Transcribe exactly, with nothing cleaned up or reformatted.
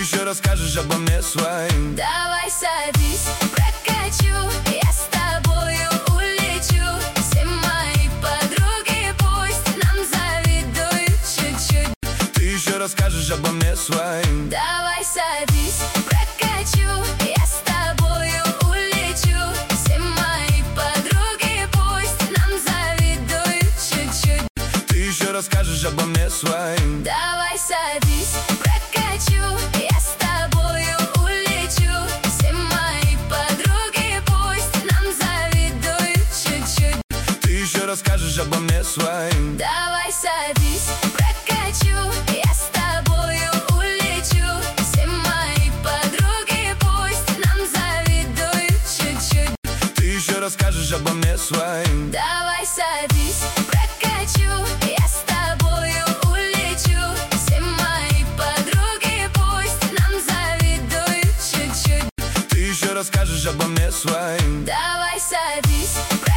еще расскажешь обо мне своим. Давай садись, прокачу, я с тобою улечу. Все мои подруги пусть нам завидуют чуть-чуть. Ты еще расскажешь обо мне своим. Давай садись, прокачу, я с тобою улечу. Все мои подруги пусть нам завидуют чуть-чуть. Ты еще расскажешь обо мне своим. Давай садись, прокачу, я с тобою улечу. Все мои подруги пусть нам завидуют чуть-чуть. Ты еще расскажешь обо мне своим. Давай садись, прокачу, я с тобою улечу. Все мои подруги пусть нам завидуют чуть-чуть. Ты еще расскажешь обо мне своим. Давай садись, прокачу, я с тобою улечу. Все мои подруги пусть нам завидуют чуть-чуть. Ты еще расскажешь обо мне своим. Давай садись,